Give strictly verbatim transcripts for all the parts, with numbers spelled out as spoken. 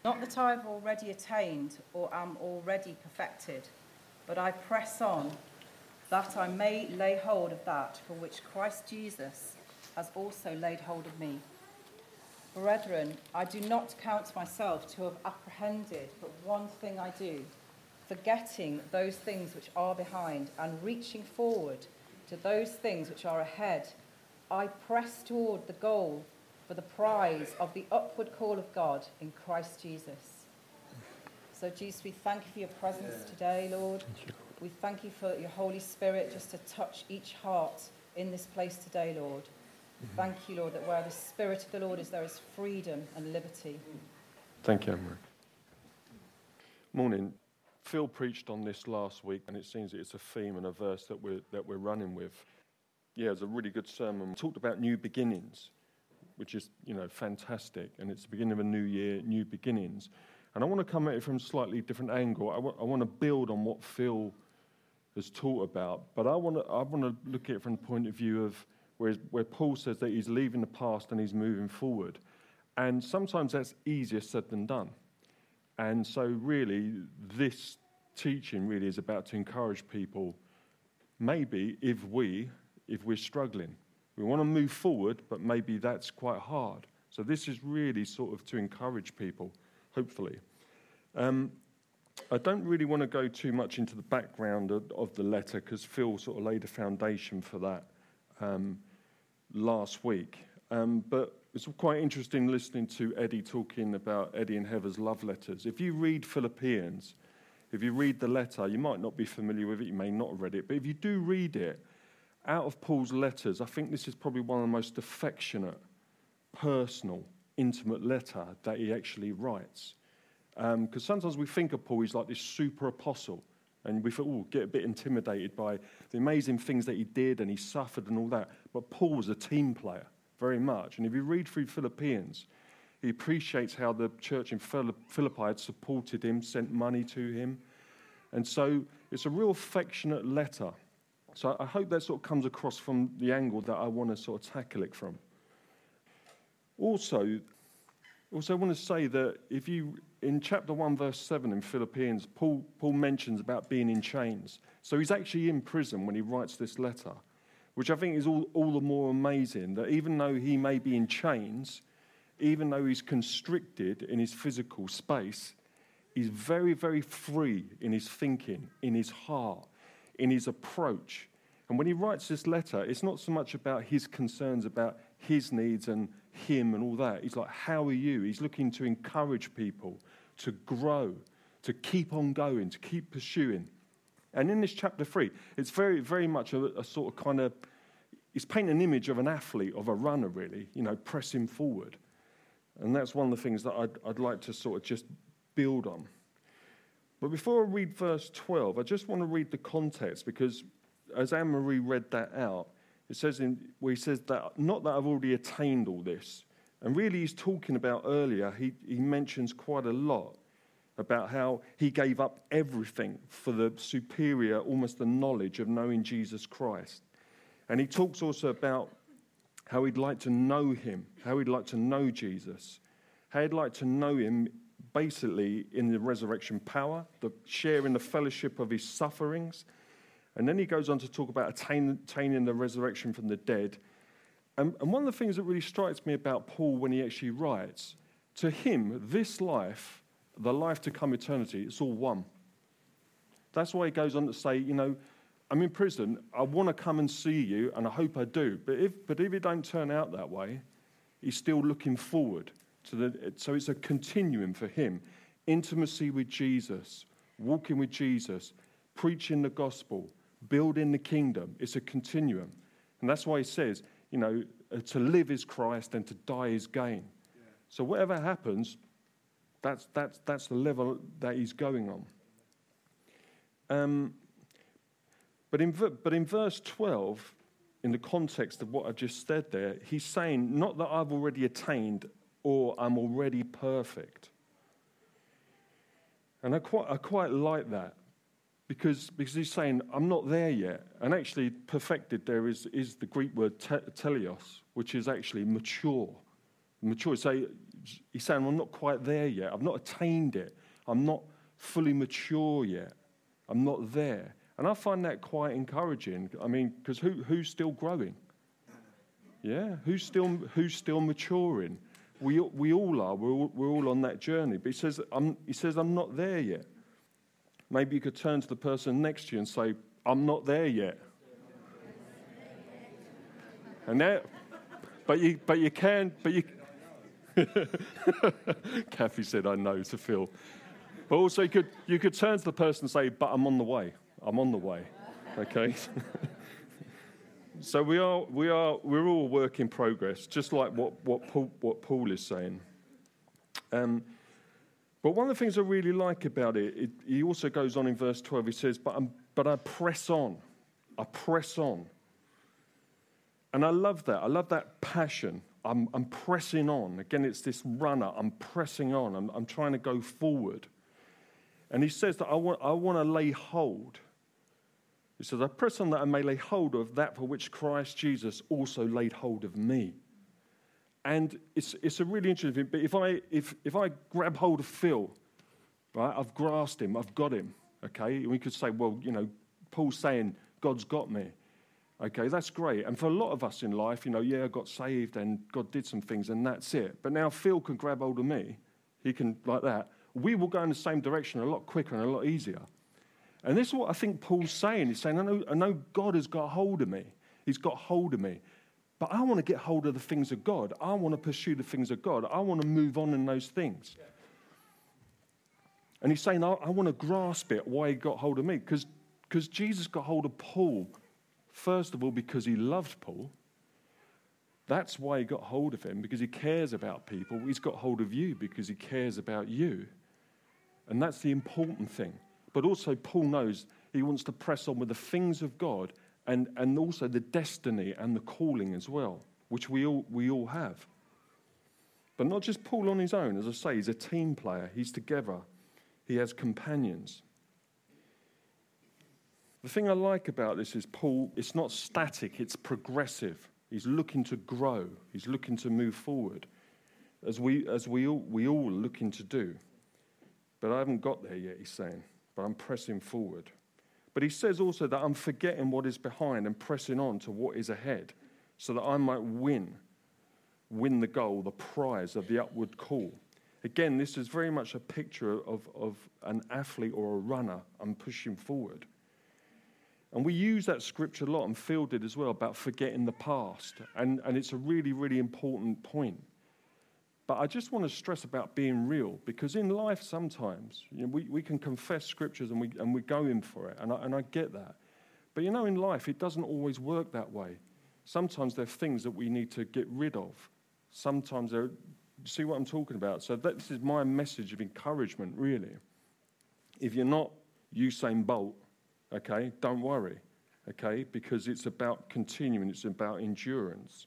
Not that I have already attained or am already perfected, but I press on, that I may lay hold of that for which Christ Jesus has also laid hold of me. Brethren, I do not count myself to have apprehended, but one thing I do, forgetting those things which are behind and reaching forward to those things which are ahead, I press toward the goal for the prize of the upward call of God in Christ Jesus. So, Jesus, we thank you for your presence today, Lord. We thank you for your Holy Spirit just to touch each heart in this place today, Lord. Thank you, Lord, that where the Spirit of the Lord is, there is freedom and liberty. Thank you, Anne-Marie. Morning. Phil preached on this last week, and it seems that it's a theme and a verse that we're, that we're running with. Yeah, it was a really good sermon. We talked about new beginnings, which is, you know, fantastic. And it's the beginning of a new year, new beginnings. And I want to come at it from a slightly different angle. I, w- I want to build on what Phil has taught about, but I want to I want to look at it from the point of view of where, where Paul says that he's leaving the past and he's moving forward. And sometimes that's easier said than done. And so really, this teaching really is about to encourage people, maybe if we, if we're struggling. We want to move forward, but maybe that's quite hard. So this is really sort of to encourage people, hopefully. Um, I don't really want to go too much into the background of, of the letter because Phil sort of laid a foundation for that um, last week. Um, but it's quite interesting listening to Eddie talking about Eddie and Heather's love letters. If you read Philippians, if you read the letter, you might not be familiar with it, you may not have read it, but if you do read it, out of Paul's letters, I think this is probably one of the most affectionate, personal, intimate letter that he actually writes. Because um, sometimes we think of Paul, he's like this super apostle, and we thought, oh, get a bit intimidated by the amazing things that he did and he suffered and all that. But Paul was a team player, very much. And if you read through Philippians, he appreciates how the church in Philippi had supported him, sent money to him. And so it's a real affectionate letter. So I hope that sort of comes across from the angle that I want to sort of tackle it from. Also, also I want to say that if you, in chapter one, verse seven in Philippians, Paul, Paul mentions about being in chains. So he's actually in prison when he writes this letter, which I think is all, all the more amazing, that even though he may be in chains, even though he's constricted in his physical space, he's very, very free in his thinking, in his heart, in his approach. And when he writes this letter, it's not so much about his concerns about his needs and him and all that. He's like, how are you? He's looking to encourage people to grow, to keep on going, to keep pursuing. And in this chapter three, it's very, very much a, a sort of kind of, he's painting an image of an athlete, of a runner really, you know, pressing forward. And that's one of the things that I'd, I'd like to sort of just build on. But before I read verse twelve, I just want to read the context, because as Anne-Marie read that out, it says in where he says that, not that I've already attained all this. And really he's talking about earlier, he, he mentions quite a lot about how he gave up everything for the superior, almost the knowledge of knowing Jesus Christ. And he talks also about how he'd like to know him, how he'd like to know Jesus, how he'd like to know him basically in the resurrection power, the sharing the fellowship of his sufferings. And then he goes on to talk about attain, attaining the resurrection from the dead. And, and one of the things that really strikes me about Paul when he actually writes, to him, this life, the life to come eternity, it's all one. That's why he goes on to say, you know, I'm in prison, I want to come and see you, and I hope I do. But if, but if it don't turn out that way, he's still looking forward to the. So it's a continuum for him. Intimacy with Jesus, walking with Jesus, preaching the gospel, building the kingdom. It's a continuum. And that's why he says, you know, to live is Christ and to die is gain. Yeah. So whatever happens, that's, that's, that's the level that he's going on. Um, but, in, but in verse twelve, in the context of what I just said there, he's saying, not that I've already attained or I'm already perfect. And I quite, I quite like that. Because, because he's saying, I'm not there yet. And actually, perfected there is, is the Greek word te- teleos, which is actually mature. Mature. So he's saying, I'm not quite there yet. I've not attained it. I'm not fully mature yet. I'm not there. And I find that quite encouraging. I mean, because who, who's still growing? Yeah, who's still who's still maturing? We we all are. We're all, we're all on that journey. But he says, I'm, he says, I'm not there yet. Maybe you could turn to the person next to you and say, I'm not there yet. And that, but you but you can, but you. Kathy said, I know to Phil. But also you could you could turn to the person and say, but I'm on the way. I'm on the way. Okay. So we are, we are, we're all a work in progress, just like what what Paul, what Paul is saying. Um, but one of the things I really like about it, it, he also goes on in verse twelve. He says, "But I'm, but I press on, I press on," and I love that. I love that passion. I'm, I'm pressing on. Again, it's this runner. I'm pressing on. I'm, I'm trying to go forward. And he says that I want, I want to lay hold. He says, I press on that I may lay hold of that for which Christ Jesus also laid hold of me. And it's it's a really interesting thing. But if I if if I grab hold of Phil, right, I've grasped him, I've got him. Okay, and we could say, well, you know, Paul's saying God's got me. Okay, that's great. And for a lot of us in life, you know, yeah, I got saved and God did some things and that's it. But now Phil can grab hold of me. He can like that. We will go in the same direction a lot quicker and a lot easier. And this is what I think Paul's saying. He's saying, I know, I know God has got hold of me. He's got hold of me. But I want to get hold of the things of God. I want to pursue the things of God. I want to move on in those things. And he's saying, I, I want to grasp it, why he got hold of me. Because because Jesus got hold of Paul, first of all, because he loved Paul. That's why he got hold of him, because he cares about people. He's got hold of you because he cares about you. And that's the important thing. But also Paul knows he wants to press on with the things of God and, and also the destiny and the calling as well, which we all we all have. But not just Paul on his own. As I say, he's a team player. He's together. He has companions. The thing I like about this is Paul, it's not static, it's progressive. He's looking to grow. He's looking to move forward, as we as we all, we all are looking to do. But I haven't got there yet, he's saying. But I'm pressing forward. But he says also that I'm forgetting what is behind and pressing on to what is ahead, so that I might win, win the goal, the prize of the upward call. Again, this is very much a picture of, of an athlete or a runner. I'm pushing forward. And we use that scripture a lot, and Phil did as well, about forgetting the past. And, and it's a really, really important point. But I just want to stress about being real, because in life sometimes, you know, we, we can confess scriptures and, we, and we're going for it, and I, and I get that. But you know, in life, it doesn't always work that way. Sometimes there are things that we need to get rid of. Sometimes there, see what I'm talking about? So that, this is my message of encouragement, really. If you're not Usain Bolt, okay, don't worry, okay, because it's about continuing, it's about endurance.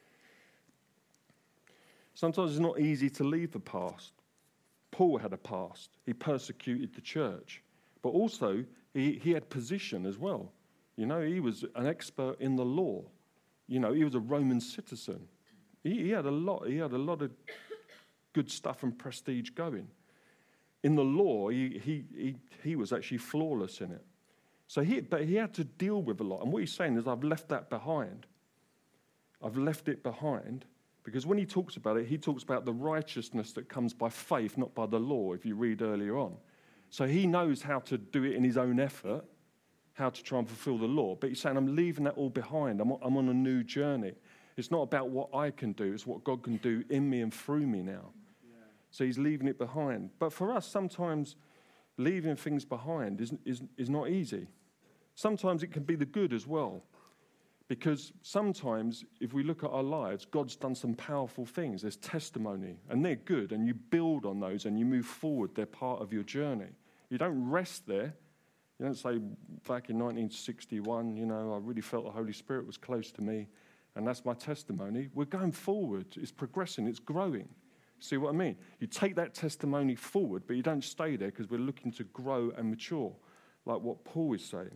Sometimes it's not easy to leave the past. Paul had a past. He persecuted the church. But also, he, he had position as well. You know, he was an expert in the law. You know, he was a Roman citizen. He, he had a lot, he had a lot of good stuff and prestige going. In the law, he, he, he, he was actually flawless in it. So he, but he had to deal with a lot. And what he's saying is, I've left that behind. I've left it behind. Because when he talks about it, he talks about the righteousness that comes by faith, not by the law, if you read earlier on. So he knows how to do it in his own effort, how to try and fulfill the law. But he's saying, I'm leaving that all behind. I'm, I'm on a new journey. It's not about what I can do. It's what God can do in me and through me now. Yeah. So he's leaving it behind. But for us, sometimes leaving things behind is, is, is not easy. Sometimes it can be the good as well. Because sometimes, if we look at our lives, God's done some powerful things. There's testimony, and they're good, and you build on those, and you move forward. They're part of your journey. You don't rest there. You don't say, back in nineteen sixty-one, you know, I really felt the Holy Spirit was close to me, and that's my testimony. We're going forward. It's progressing. It's growing. See what I mean? You take that testimony forward, but you don't stay there, because we're looking to grow and mature, like what Paul is saying.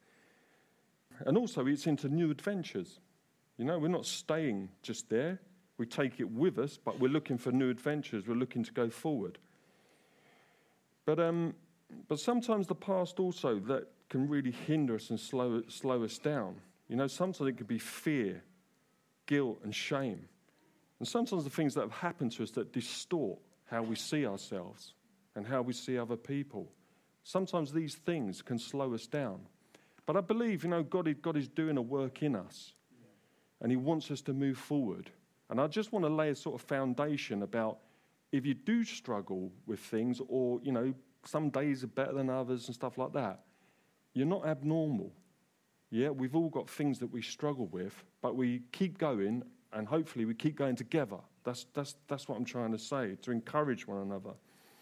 And also, it's into new adventures. You know, we're not staying just there. We take it with us, but we're looking for new adventures. We're looking to go forward. But um, but sometimes the past also that can really hinder us and slow slow us down. You know, sometimes it can be fear, guilt, and shame. And sometimes the things that have happened to us that distort how we see ourselves and how we see other people. Sometimes these things can slow us down. But I believe, you know, God is, God is doing a work in us. And he wants us to move forward. And I just want to lay a sort of foundation about if you do struggle with things, or, you know, some days are better than others and stuff like that, you're not abnormal. Yeah, we've all got things that we struggle with, but we keep going, and hopefully we keep going together. That's, that's, that's what I'm trying to say, to encourage one another.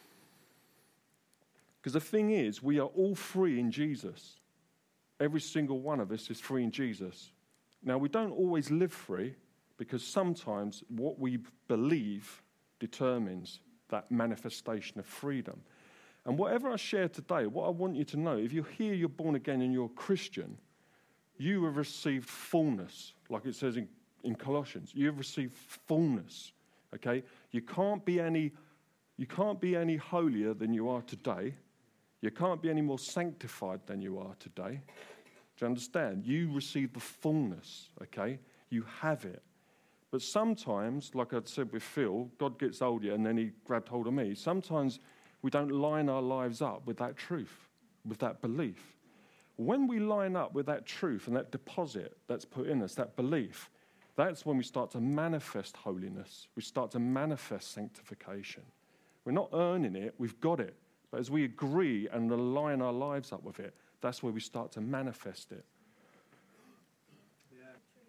Because the thing is, we are all free in Jesus. Every single one of us is free in Jesus. Now, we don't always live free, because sometimes what we believe determines that manifestation of freedom. And whatever I share today, what I want you to know, if you're here, you're born again and you're a Christian, you have received fullness, like it says in, in Colossians. You have received fullness, okay? You can't be any, you can't be any holier than you are today. You can't be any more sanctified than you are today. Do you understand? You receive the fullness, okay? You have it. But sometimes, like I said with Phil, God gets hold of you and then he grabbed hold of me. Sometimes we don't line our lives up with that truth, with that belief. When we line up with that truth and that deposit that's put in us, that belief, that's when we start to manifest holiness. We start to manifest sanctification. We're not earning it, we've got it. But as we agree and align our lives up with it, that's where we start to manifest it. Yeah.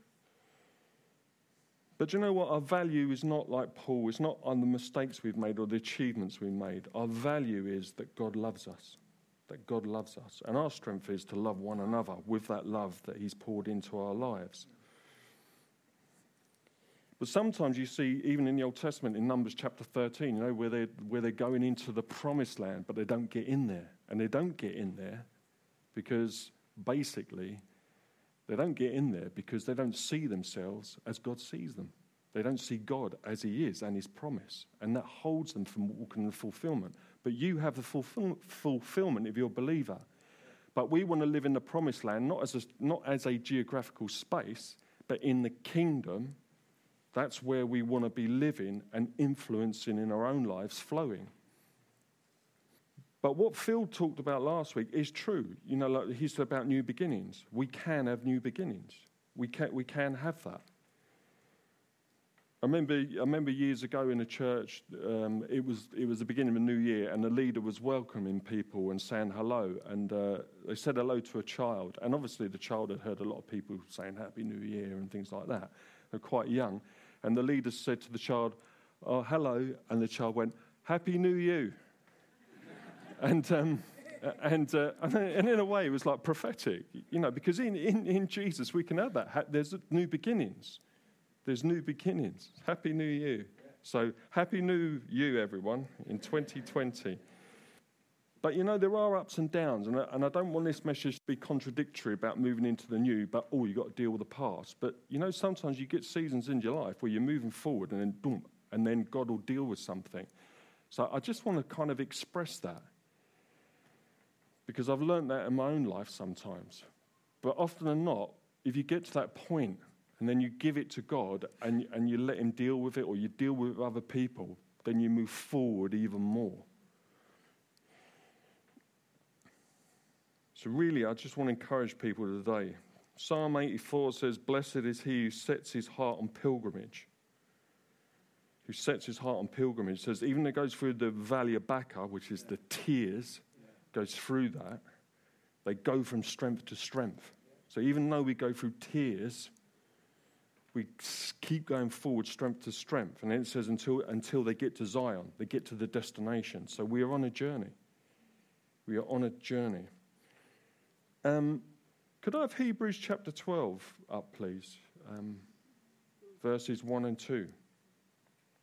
But you know what? Our value is not like Paul. It's not on the mistakes we've made or the achievements we've made. Our value is that God loves us, that God loves us. And our strength is to love one another with that love that he's poured into our lives. But sometimes you see, even in the Old Testament, in Numbers chapter thirteen, you know, where they're, where they're going into the promised land, but they don't get in there. And they don't get in there because basically they don't get in there because they don't see themselves as God sees them. They don't see God as he is and his promise. And that holds them from walking in fulfillment. But you have the fulfill- fulfillment if you're a believer. But we want to live in the promised land, not as a, not as a geographical space, but in the kingdom. That's where we want to be living and influencing in our own lives, flowing. But what Phil talked about last week is true. You know, like he said about new beginnings. We can have new beginnings. We can, we can have that. I remember, I remember years ago in a church, um, it was it was the beginning of a new year, and the leader was welcoming people and saying hello. And uh, they said hello to a child. And obviously the child had heard a lot of people saying Happy New Year and things like that. They're quite young. And the leader said to the child, oh, hello. And the child went, Happy New You. and um, and, uh, and in a way, it was like prophetic, you know, because in, in, in Jesus, we can have that. There's new beginnings. There's new beginnings. Happy New Year. So Happy New You, everyone, in twenty twenty. But, you know, there are ups and downs, and I, and I don't want this message to be contradictory about moving into the new, but, oh, you've got to deal with the past. But, you know, sometimes you get seasons in your life where you're moving forward, and then, boom, and then God will deal with something. So I just want to kind of express that, because I've learned that in my own life sometimes. But often than not, if you get to that point, and then you give it to God, and, and you let him deal with it, or you deal with other people, then you move forward even more. So really, I just want to encourage people today. Psalm eighty-four says, blessed is he who sets his heart on pilgrimage. Who sets his heart on pilgrimage. It says, even though it goes through the valley of Baca, which is the tears, goes through that, they go from strength to strength. So even though we go through tears, we keep going forward, strength to strength. And then it says, until, until they get to Zion, they get to the destination. So we are on a journey. We are on a journey. Um, could I have Hebrews chapter twelve up, please? Um, verses one and two.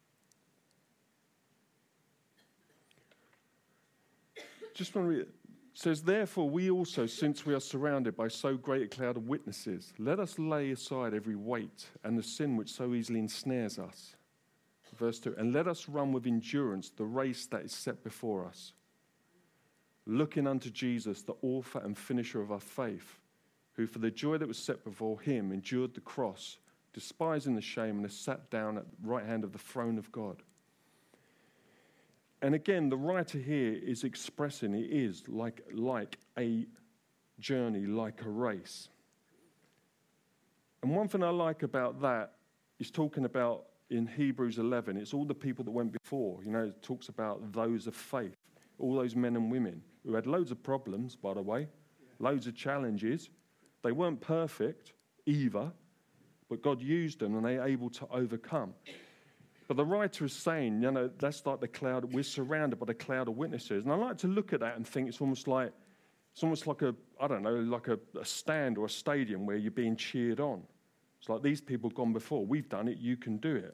Just want to read. says, therefore, we also, since we are surrounded by so great a cloud of witnesses, let us lay aside every weight and the sin which so easily ensnares us. Verse two, and let us run with endurance the race that is set before us, looking unto Jesus, the author and finisher of our faith, who for the joy that was set before him endured the cross, despising the shame, and has sat down at the right hand of the throne of God. And again, the writer here is expressing it is like, like a journey, like a race. And one thing I like about that is talking about in Hebrews eleven, it's all the people that went before. You know, it talks about those of faith, all those men and women who had loads of problems, by the way, loads of challenges. They weren't perfect either, but God used them and they were able to overcome. But the writer is saying, you know, that's like the cloud. We're surrounded by the cloud of witnesses. And I like to look at that and think it's almost like, it's almost like a, I don't know, like a, a stand or a stadium where you're being cheered on. It's like these people have gone before. We've done it. You can do it.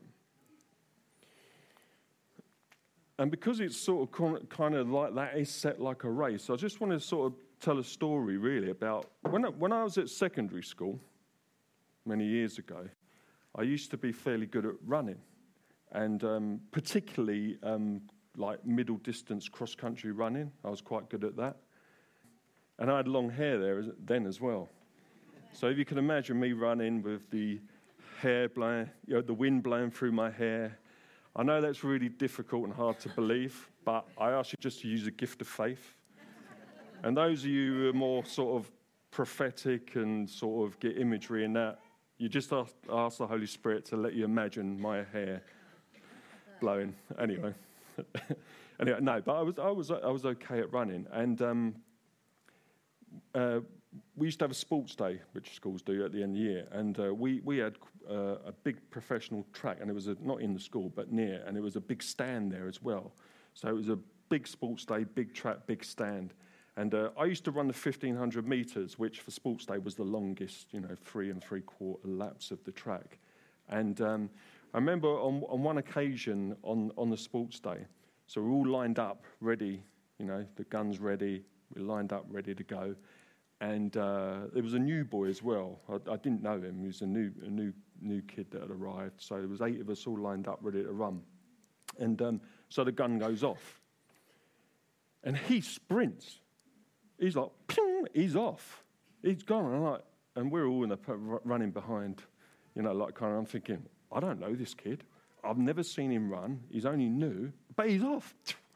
And because it's sort of kind of like that is set like a race, I just want to sort of tell a story really about when I, when I was at secondary school many years ago, I used to be fairly good at running. And um, particularly um, like middle distance cross country running, I was quite good at that. And I had long hair there then as well. So if you can imagine me running with the hair blowing, you know, the wind blowing through my hair, I know that's really difficult and hard to believe, but I ask you just to use a gift of faith. And those of you who are more sort of prophetic and sort of get imagery in that, you just ask, ask the Holy Spirit to let you imagine my hair blowing. Anyway, anyway, no, but I was I was I was okay at running, and um, uh, we used to have a sports day, which schools do at the end of the year, and uh, we we had uh, a big professional track, and it was a, not in the school but near, and it was a big stand there as well. So it was a big sports day, big track, big stand, and uh, I used to run the fifteen hundred meters, which for sports day was the longest, you know, three and three quarter laps of the track, and. Um, I remember on, on one occasion on, on the sports day, so we're all lined up, ready, you know, the gun's ready, we're lined up, ready to go, and uh, there was a new boy as well. I, I didn't know him, he was a new a new new kid that had arrived, so there was eight of us all lined up, ready to run. And um, so the gun goes off, and he sprints. He's like, ping, he's off, he's gone, and, I'm like, and we're all in the running behind, you know, like kind of, I'm thinking, I don't know this kid. I've never seen him run. He's only new, but he's off.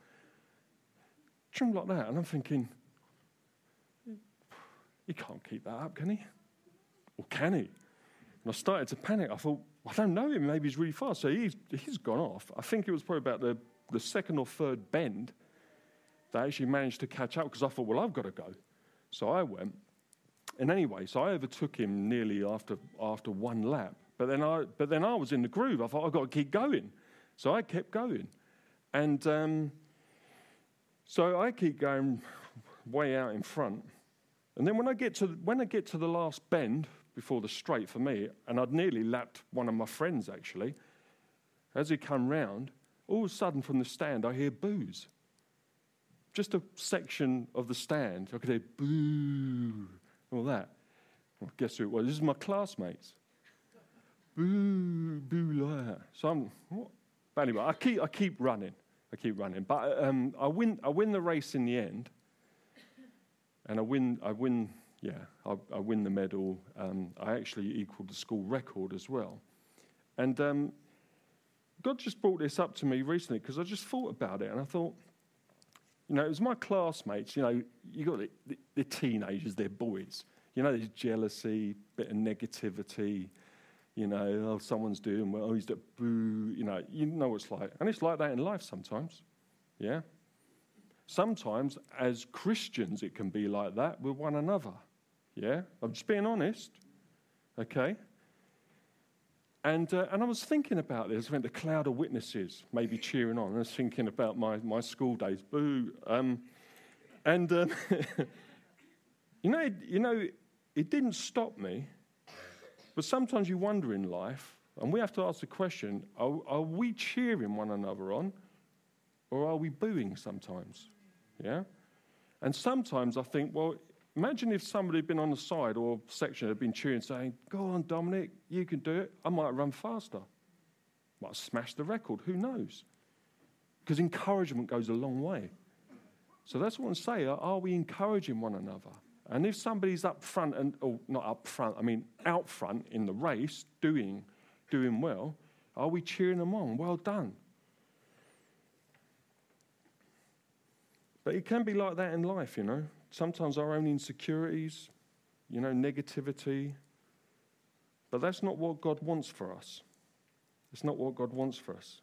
Like that. And I'm thinking, he can't keep that up, can he? Or can he? And I started to panic. I thought, I don't know him. Maybe he's really fast. So he's, he's gone off. I think it was probably about the, the second or third bend that I actually managed to catch up because I thought, well, I've got to go. So I went. And anyway, so I overtook him nearly after after one lap. But then I, but then I was in the groove. I thought I've got to keep going, so I kept going, and um, so I keep going way out in front. And then when I get to when I get to the last bend before the straight for me, and I'd nearly lapped one of my friends actually. As he come round, all of a sudden from the stand I hear boos. Just a section of the stand, I could hear boo, all that. Well, guess who it was? This is my classmates. Boo, boo, like that. So I'm, what? But anyway, I keep, I keep running. I keep running. But um, I win, I win the race in the end. And I win, I win, yeah, I, I win the medal. Um, I actually equaled the school record as well. And um, God just brought this up to me recently because I just thought about it. And I thought, you know, it was my classmates, you know, you got the, the, the teenagers, they're boys. You know, there's jealousy, bit of negativity. You know, oh, someone's doing well, oh, he's the boo, you know, you know what it's like. And it's like that in life sometimes, yeah? Sometimes, as Christians, it can be like that with one another, yeah? I'm just being honest, okay? And uh, and I was thinking about this, I think the cloud of witnesses maybe cheering on. I was thinking about my, my school days, boo. Um, and, um, you know, you know, it didn't stop me. But sometimes you wonder in life, and we have to ask the question, are, are we cheering one another on, or are we booing sometimes? Yeah? And sometimes I think, well, imagine if somebody had been on the side or section had been cheering, saying, go on, Dominic, you can do it. I might run faster. Might have smashed the record. Who knows? Because encouragement goes a long way. So that's what I'm saying. Are we encouraging one another? And if somebody's up front, and or not up front, I mean out front in the race, doing, doing well, are we cheering them on? Well done. But it can be like that in life, you know. Sometimes our own insecurities, you know, negativity. But that's not what God wants for us. It's not what God wants for us.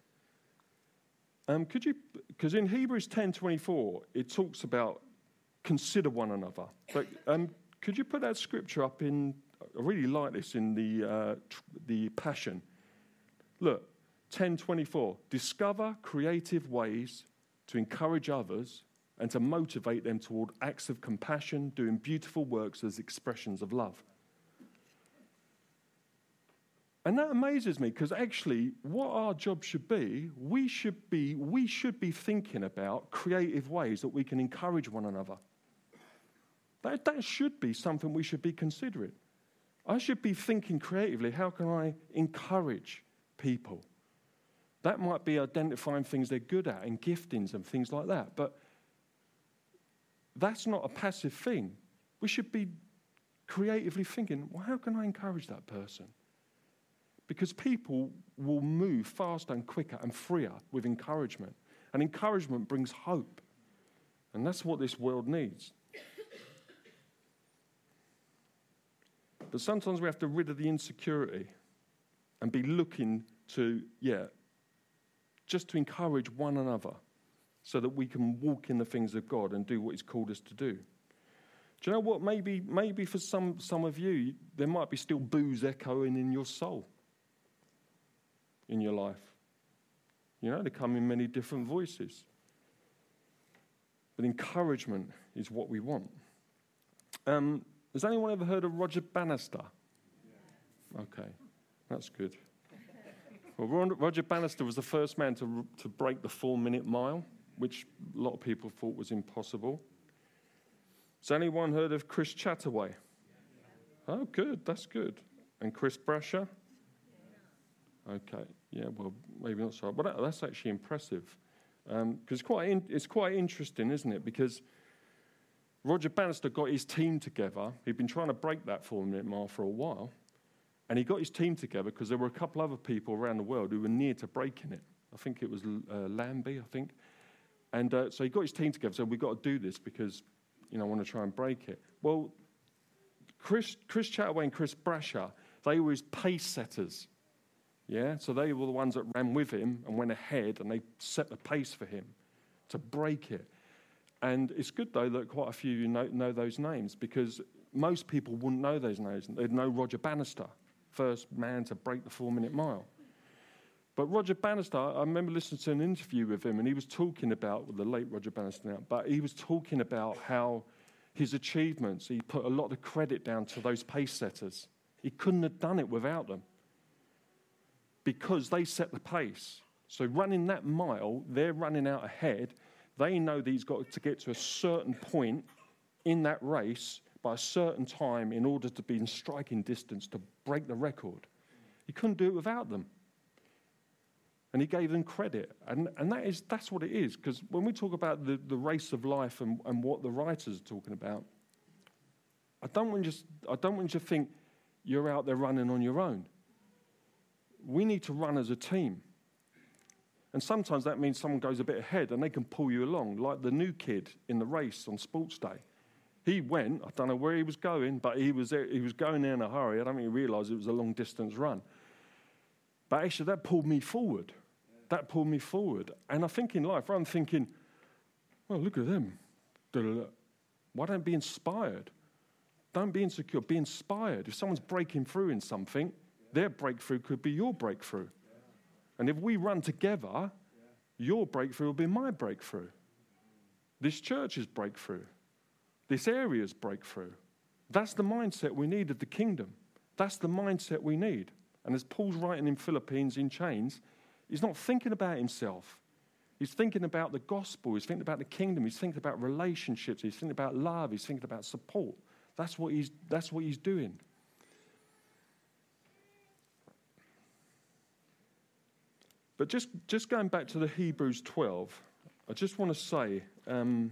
Um, could you, because in Hebrews ten twenty-four, it talks about consider one another. But um, could you put that scripture up in, I really like this, in the, uh, tr- the Passion. Look, ten twenty-four, discover creative ways to encourage others and to motivate them toward acts of compassion, doing beautiful works as expressions of love. And that amazes me, because actually what our job should be, we should be, we should be thinking about creative ways that we can encourage one another. That, that should be something we should be considering. I should be thinking creatively, how can I encourage people? That might be identifying things they're good at and giftings and things like that. But that's not a passive thing. We should be creatively thinking, well, how can I encourage that person? Because people will move faster and quicker and freer with encouragement. And encouragement brings hope. And that's what this world needs. But sometimes we have to rid of the insecurity and be looking to, yeah, just to encourage one another so that we can walk in the things of God and do what He's called us to do. Do you know what? Maybe maybe for some, some of you, there might be still boos echoing in your soul, in your life. You know, they come in many different voices. But encouragement is what we want. Um, has anyone ever heard of Roger Bannister? Okay, that's good. Well, Roger Bannister was the first man to to break the four-minute mile, which a lot of people thought was impossible. Has anyone heard of Chris Chataway? Oh, good, that's good. And Chris Brasher? Okay, yeah, well, maybe not so. But that, that's actually impressive. Because um, it's quite in, it's quite interesting, isn't it? Because Roger Bannister got his team together. He'd been trying to break that four-minute mile for a while. And he got his team together because there were a couple other people around the world who were near to breaking it. I think it was uh, Lambie, I think. And uh, so he got his team together, so we've got to do this because, you know, I want to try and break it. Well, Chris, Chris Chataway and Chris Brasher, they were his pace setters. Yeah, so they were the ones that ran with him and went ahead, and they set the pace for him to break it. And it's good, though, that quite a few of you know, know those names, because most people wouldn't know those names. They'd know Roger Bannister, first man to break the four-minute mile. But Roger Bannister, I remember listening to an interview with him, and he was talking about, well, the late Roger Bannister now, but he was talking about how his achievements, he put a lot of credit down to those pace setters. He couldn't have done it without them, because they set the pace. So running that mile, they're running out ahead. They know that he's got to get to a certain point in that race by a certain time in order to be in striking distance to break the record. He couldn't do it without them. And he gave them credit. And, and that is, that's what it is. Because when we talk about the, the race of life and, and what the writers are talking about, I don't want you to, I don't want you to think you're out there running on your own. We need to run as a team. And sometimes that means someone goes a bit ahead and they can pull you along, like the new kid in the race on sports day. He went, I don't know where he was going, but he was there, he was going there in a hurry. I don't think he realised it was a long-distance run. But actually, that pulled me forward. That pulled me forward. And I think in life, I'm thinking, well, look at them. Why don't be inspired? Don't be insecure. Be inspired. If someone's breaking through in something, their breakthrough could be your breakthrough. And if we run together, your breakthrough will be my breakthrough. This church's breakthrough. This area's breakthrough. That's the mindset we need of the kingdom. That's the mindset we need. And as Paul's writing in Philippines in chains, he's not thinking about himself. He's thinking about the gospel. He's thinking about the kingdom. He's thinking about relationships. He's thinking about love. He's thinking about support. That's what he's, that's what he's doing. But just, just going back to the Hebrews twelve, I just want to say, um,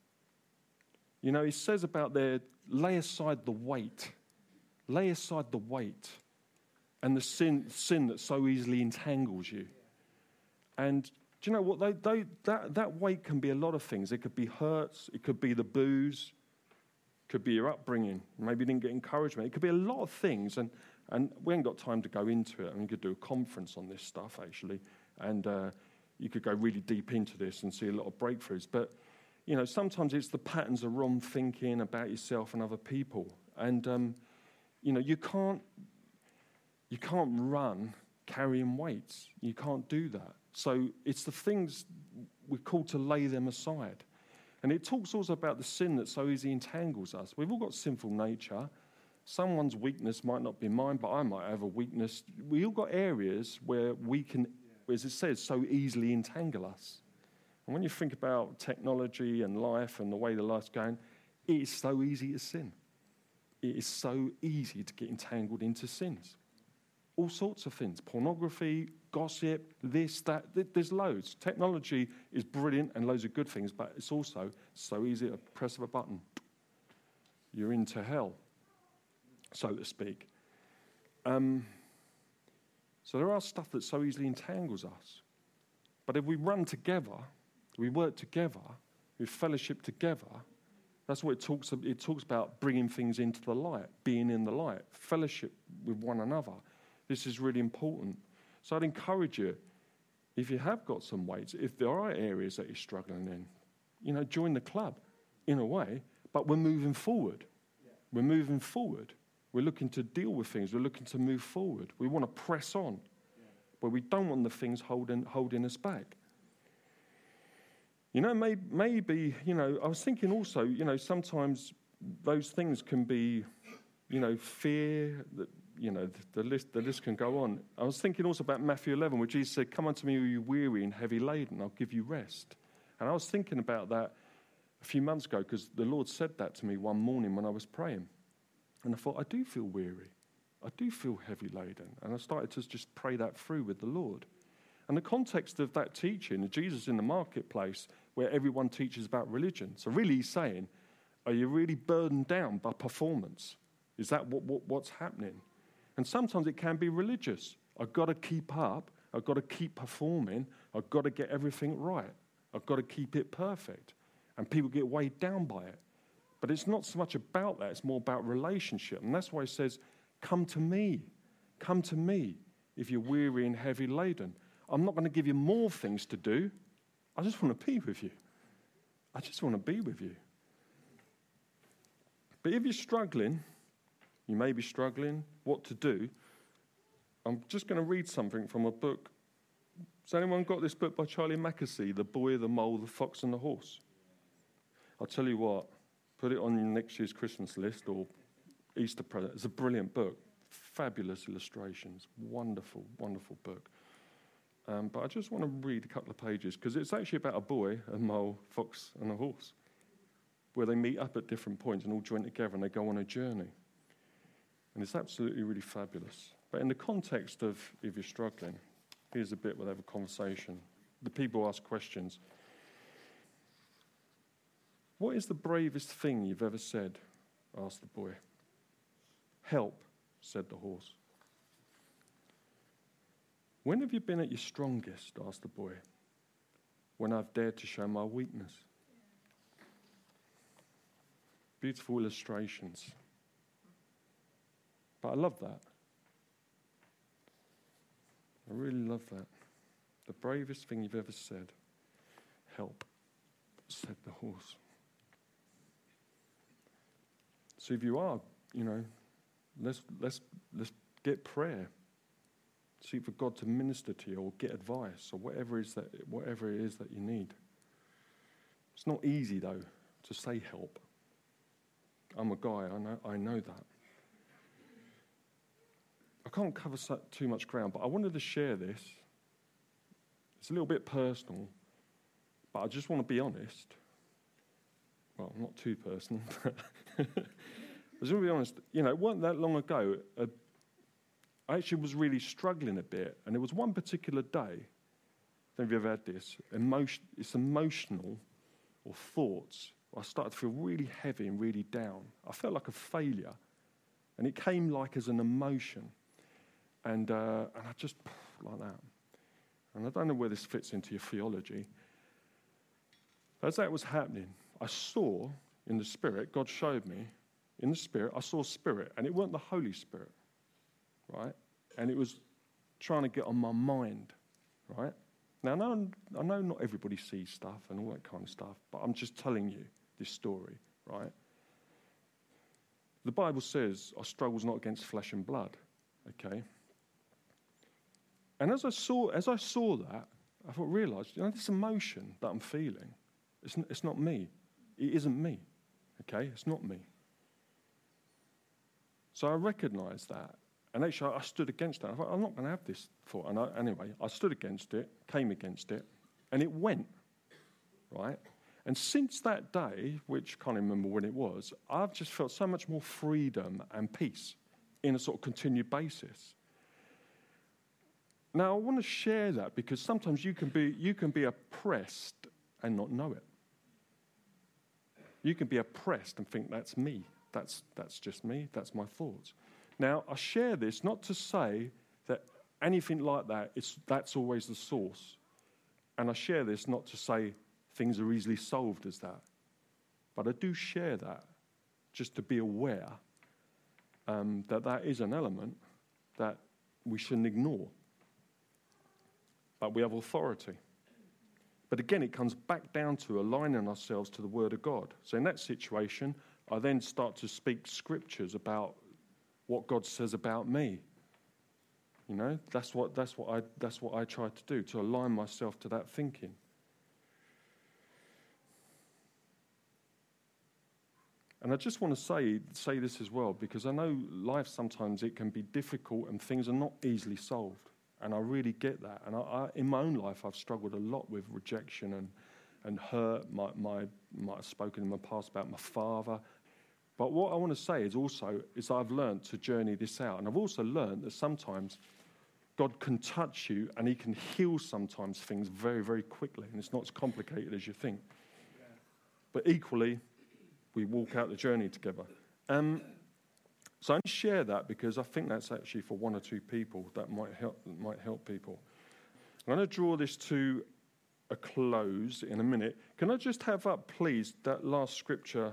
you know, he says about there, lay aside the weight. Lay aside the weight and the sin, sin that so easily entangles you. And do you know what? They, they, that, that weight can be a lot of things. It could be hurts. It could be the booze. It could be your upbringing. Maybe you didn't get encouragement. It could be a lot of things. And, and we ain't got time to go into it. And we could do a conference on this stuff, actually. And uh, you could go really deep into this and see a lot of breakthroughs. But, you know, sometimes it's the patterns of wrong thinking about yourself and other people. And, um, you know, you can't, you can't run carrying weights. You can't do that. So it's the things we're called to lay them aside. And it talks also about the sin that so easily entangles us. We've all got sinful nature. Someone's weakness might not be mine, but I might have a weakness. We all got areas where we can, as it says, so easily entangle us. And when you think about technology and life and the way the life's going, it is so easy to sin. It is so easy to get entangled into sins. All sorts of things, pornography, gossip, this, that, there's loads. Technology is brilliant and loads of good things, but it's also so easy at a press of a button. You're into hell, so to speak. Um, so there are stuff that so easily entangles us. But if we run together, we work together, we fellowship together, that's what it talks about. It talks about bringing things into the light, being in the light, fellowship with one another. This is really important. So I'd encourage you, if you have got some weights, if there are areas that you're struggling in, you know, join the club in a way, but we're moving forward. Yeah. We're moving forward. We're looking to deal with things. We're looking to move forward. We want to press on, yeah. But we don't want the things holding, holding us back. You know, maybe, maybe, you know, I was thinking also, you know, sometimes those things can be, you know, fear, that, you know, the, the list the list can go on. I was thinking also about Matthew eleven, where Jesus said, come unto me, you weary and heavy laden, I'll give you rest. And I was thinking about that a few months ago, because the Lord said that to me one morning when I was praying. And I thought, I do feel weary. I do feel heavy laden. And I started to just pray that through with the Lord. And the context of that teaching, Jesus in the marketplace, where everyone teaches about religion. So really he's saying, are you really burdened down by performance? Is that what, what, what's happening? And sometimes it can be religious. I've got to keep up. I've got to keep performing. I've got to get everything right. I've got to keep it perfect. And people get weighed down by it. But it's not so much about that. It's more about relationship. And that's why he says, come to me. Come to me if you're weary and heavy laden. I'm not going to give you more things to do. I just want to be with you. I just want to be with you. But if you're struggling, you may be struggling, what to do, I'm just going to read something from a book. Has anyone got this book by Charlie Mackesy, The Boy, the Mole, the Fox and the Horse? I'll tell you what, put it on next year's Christmas list or Easter present. It's a brilliant book. Fabulous illustrations. Wonderful, wonderful book. Um, but I just want to read a couple of pages, because it's actually about a boy, a mole, fox, and a horse, where they meet up at different points and all join together and they go on a journey. And it's absolutely really fabulous. But in the context of if you're struggling, here's a bit where they have a conversation. The people ask questions. What is the bravest thing you've ever said? Asked the boy. Help, said the horse. When have you been at your strongest? Asked the boy. When I've dared to show my weakness. Beautiful illustrations. But I love that. I really love that. The bravest thing you've ever said. Help, said the horse. So if you are, you know, let's let's let's get prayer. Seek for God to minister to you, or get advice, or whatever it is that whatever it is that you need. It's not easy though to say help. I'm a guy, I know I know that. I can't cover too much ground, but I wanted to share this. It's a little bit personal, But I just want to be honest. Well, not too personal. I just want to be honest. You know, it wasn't that long ago. Uh, I actually was really struggling a bit. And it was one particular day. I don't know if you've ever had this. Emotion, it's emotional or thoughts. I started to feel really heavy and really down. I felt like a failure. And it came like as an emotion. And, uh, and I just, like that. And I don't know where this fits into your theology. As that was happening, I saw in the Spirit, God showed me, in the Spirit, I saw Spirit. And it wasn't the Holy Spirit, right? And it was trying to get on my mind, right? Now, I know, I know not everybody sees stuff and all that kind of stuff, but I'm just telling you this story, right? The Bible says our struggle's not against flesh and blood, okay? And as I saw, as I saw that, I thought, realised, you know, this emotion that I'm feeling, it's, n- it's not me. It isn't me, okay? It's not me. So I recognised that. And actually, I stood against it. I thought, I'm not going to have this thought. And I, anyway, I stood against it, came against it, and it went, right? And since that day, which I can't remember when it was, I've just felt so much more freedom and peace in a sort of continued basis. Now, I want to share that because sometimes you can be you can be oppressed and not know it. You can be oppressed and think that's me. That's that's just me. That's my thoughts. Now, I share this not to say that anything like that, it's, that's always the source. And I share this not to say things are easily solved as that. But I do share that just to be aware um, that that is an element that we shouldn't ignore. But we have authority. But again, it comes back down to aligning ourselves to the Word of God. So in that situation, I then start to speak scriptures about what God says about me. You know, that's what that's what I that's what I try to do, to align myself to that thinking. And I just want to say say this as well, because I know life sometimes it can be difficult and things are not easily solved. And I really get that. And I, I, in my own life, I've struggled a lot with rejection and and hurt. My my might have spoken in my past about my father. But what I want to say is also, is I've learned to journey this out. And I've also learned that sometimes God can touch you and he can heal sometimes things very, very quickly. And it's not as complicated as you think. Yeah. But equally, we walk out the journey together. Um, so I share that because I think that's actually for one or two people that might help, might help people. I'm going to draw this to a close in a minute. Can I just have up, please, that last scripture,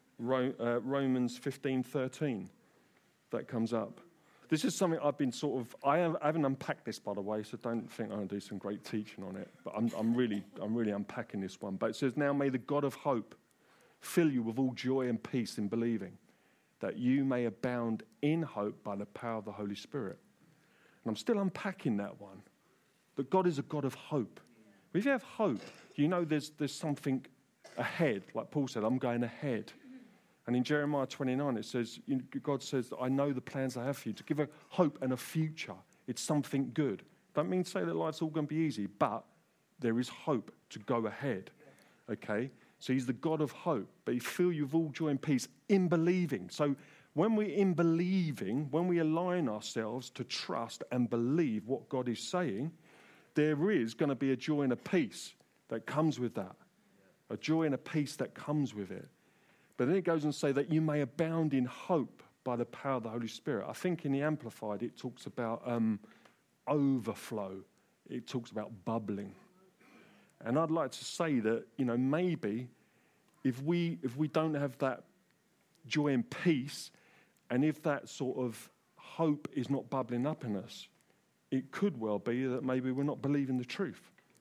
Romans fifteen thirteen, that comes up. This is something I've been sort of, I, have, I haven't unpacked this, by the way, so don't think I'm going to do some great teaching on it, but I'm, I'm really I'm really unpacking this one. But it says, now may the God of hope fill you with all joy and peace in believing, that you may abound in hope by the power of the Holy Spirit. And I'm still unpacking that one, that God is a God of hope. If you have hope, you know there's there's something ahead. Like Paul said, I'm going ahead. And in Jeremiah twenty-nine, it says, God says, I know the plans I have for you, to give a hope and a future. It's something good. Don't mean to say that life's all going to be easy, but there is hope to go ahead. Okay? So he's the God of hope, but he fills you with all joy and peace in believing. So when we're in believing, when we align ourselves to trust and believe what God is saying, there is going to be a joy and a peace that comes with that. A joy and a peace that comes with it. But then it goes on to say that you may abound in hope by the power of the Holy Spirit. I think in the Amplified it talks about um, overflow. It talks about bubbling. And I'd like to say that, you know, maybe if we if we don't have that joy and peace, and if that sort of hope is not bubbling up in us, it could well be that maybe we're not believing the truth.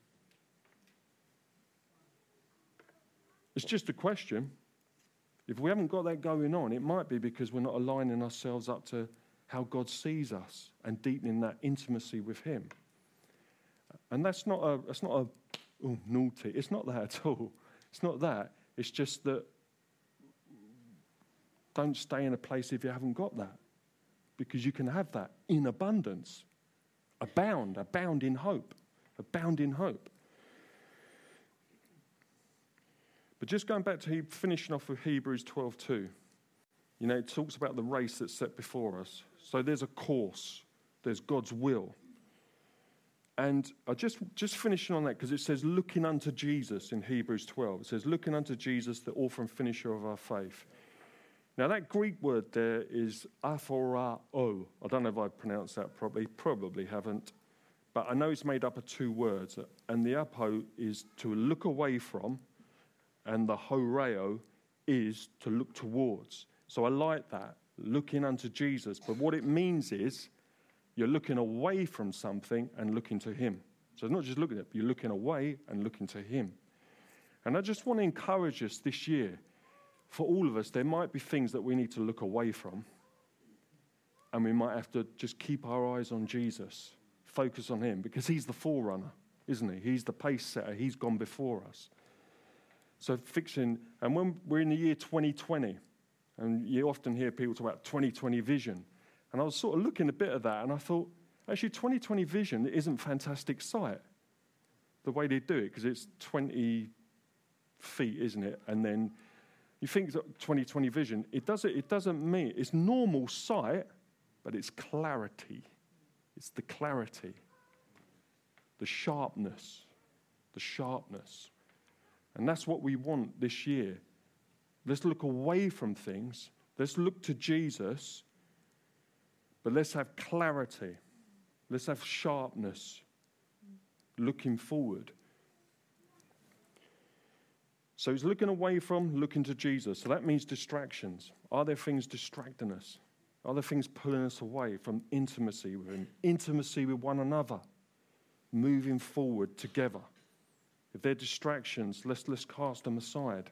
It's just a question. If we haven't got that going on, it might be because we're not aligning ourselves up to how God sees us and deepening that intimacy with him. And that's not a, that's not a, oh, naughty. It's not that at all. It's not that. It's just that don't stay in a place if you haven't got that. Because you can have that in abundance. Abound, abound in hope. Abound in hope. But just going back to he, finishing off with Hebrews twelve two, you know, it talks about the race that's set before us. So there's a course, there's God's will. And I just, just finishing on that, because it says looking unto Jesus in Hebrews twelve. It says looking unto Jesus, the author and finisher of our faith. Now that Greek word there is aphorao. I don't know if I pronounced that properly, probably haven't. But I know it's made up of two words. And the apo is to look away from, and the horeo is to look towards. So I like that, looking unto Jesus. But what it means is you're looking away from something and looking to him. So it's not just looking at it, but you're looking away and looking to him. And I just want to encourage us this year, for all of us, there might be things that we need to look away from. And we might have to just keep our eyes on Jesus, focus on him, because he's the forerunner, isn't he? He's the pace setter. He's gone before us. So fixing, and when we're in the year twenty twenty, and you often hear people talk about twenty twenty vision, and I was sort of looking a bit at that, and I thought, actually, twenty twenty vision isn't fantastic sight, the way they do it, because it's twenty feet, isn't it? And then you think that twenty twenty vision, it doesn't, it doesn't mean, it's normal sight, but it's clarity. It's the clarity, the sharpness, the sharpness. And that's what we want this year. Let's look away from things. Let's look to Jesus. But let's have clarity. Let's have sharpness. Looking forward. So he's looking away from, looking to Jesus. So that means distractions. Are there things distracting us? Are there things pulling us away from intimacy with him? Intimacy with one another. Moving forward together. If they're distractions, let's, let's cast them aside.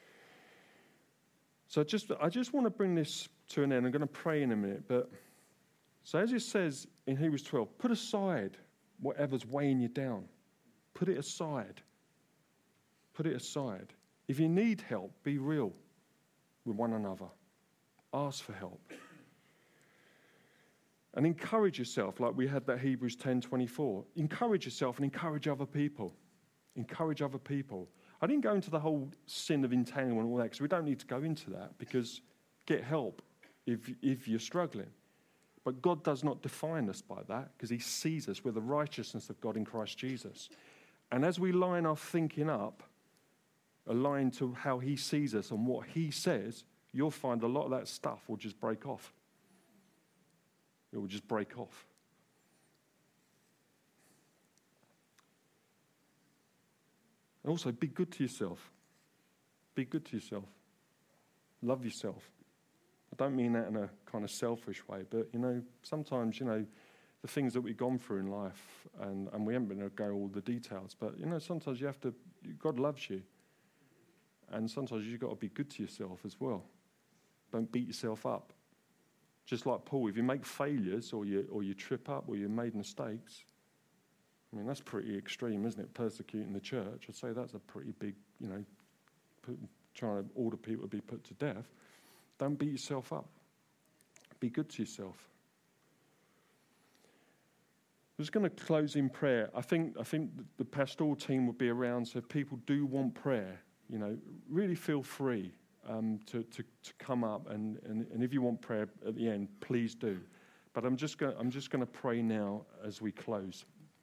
So just, I just want to bring this to an end. I'm going to pray in a minute. But so as it says in Hebrews twelve, put aside whatever's weighing you down. Put it aside. Put it aside. If you need help, be real with one another. Ask for help. And encourage yourself, like we had that Hebrews ten twenty-four. Encourage yourself and encourage other people. Encourage other people. I didn't go into the whole sin of entanglement and all that, because we don't need to go into that, because get help if, if you're struggling. But God does not define us by that, because he sees us with the righteousness of God in Christ Jesus. And as we line our thinking up, aligned to how he sees us and what he says, you'll find a lot of that stuff will just break off. It will just break off. And also, be good to yourself. Be good to yourself. Love yourself. I don't mean that in a kind of selfish way, but, you know, sometimes, you know, the things that we've gone through in life, and, and we haven't been able to go all the details, but, you know, sometimes you have to, God loves you. And sometimes you've got to be good to yourself as well. Don't beat yourself up. Just like Paul, if you make failures or you or you trip up or you made mistakes, I mean, that's pretty extreme, isn't it? Persecuting the church. I'd say that's a pretty big, you know, put, trying to order people to be put to death. Don't beat yourself up. Be good to yourself. I'm just going to close in prayer. I think I think the pastoral team will be around, so if people do want prayer, you know, really feel free um, to, to to come up, and, and, and if you want prayer at the end, please do. But I'm just going I'm just going to pray now as we close.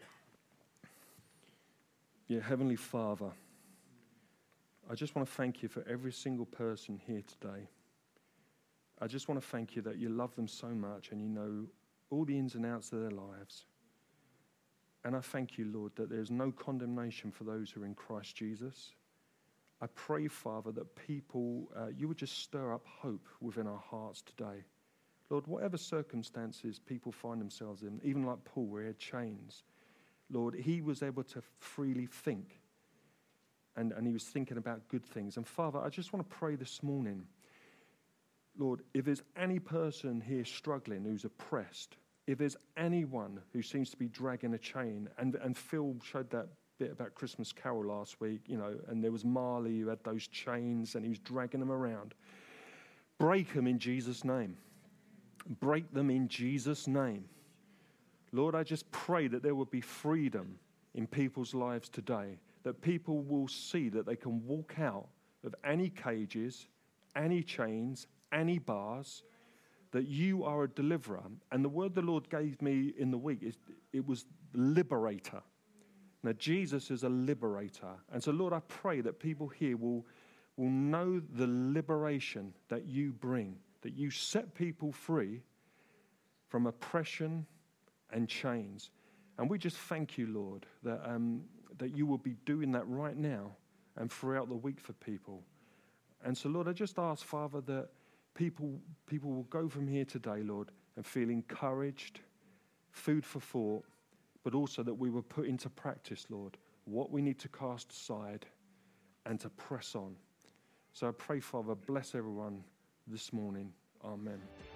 Yeah, Heavenly Father, I just want to thank you for every single person here today. I just want to thank you that you love them so much and you know all the ins and outs of their lives. And I thank you, Lord, that there's no condemnation for those who are in Christ Jesus. I pray, Father, that people, uh, you would just stir up hope within our hearts today. Lord, whatever circumstances people find themselves in, even like Paul, where he had chains, Lord, he was able to freely think, and, and he was thinking about good things. And Father, I just want to pray this morning, Lord, if there's any person here struggling who's oppressed, if there's anyone who seems to be dragging a chain, and, and Phil showed that bit about Christmas Carol last week, you know, and there was Marley who had those chains and he was dragging them around. Break them in Jesus' name. Break them in Jesus' name. Lord, I just pray that there will be freedom in people's lives today, that people will see that they can walk out of any cages, any chains, any bars, that you are a deliverer. And the word the Lord gave me in the week, is it was liberator. Now, Jesus is a liberator. And so, Lord, I pray that people here will, will know the liberation that you bring, that you set people free from oppression and chains. And we just thank you, Lord, that, um, that you will be doing that right now and throughout the week for people. And so, Lord, I just ask, Father, that people, people will go from here today, Lord, and feel encouraged, food for thought, but also that we will put into practice, Lord, what we need to cast aside and to press on. So I pray, Father, bless everyone this morning. Amen.